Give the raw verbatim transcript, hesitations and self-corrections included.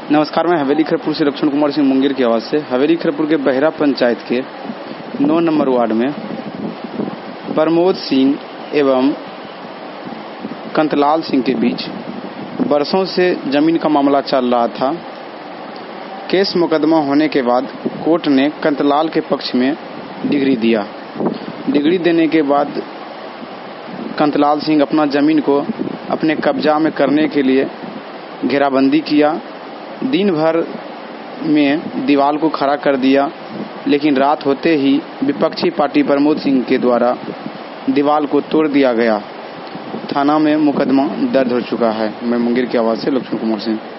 नमस्कार, मैं हवेली खरपुर से लक्ष्मण कुमार सिंह मुंगेर की आवाज़ से। हवेली खरपुर के बहरा पंचायत के नौ नंबर वार्ड में प्रमोद सिंह एवं कंतलाल सिंह के बीच बरसों से जमीन का मामला चल रहा था। केस मुकदमा होने के बाद कोर्ट ने कंतलाल के पक्ष में डिग्री दिया। डिग्री देने के बाद कंतलाल सिंह अपना ज़मीन को अपने कब्जा में करने के लिए घेराबंदी किया। दिन भर में दीवार को खड़ा कर दिया, लेकिन रात होते ही विपक्षी पार्टी प्रमोद सिंह के द्वारा दीवार को तोड़ दिया गया। थाना में मुकदमा दर्ज हो चुका है। मैं मुंगेर की आवाज़ से लक्ष्मण कुमार सिंह।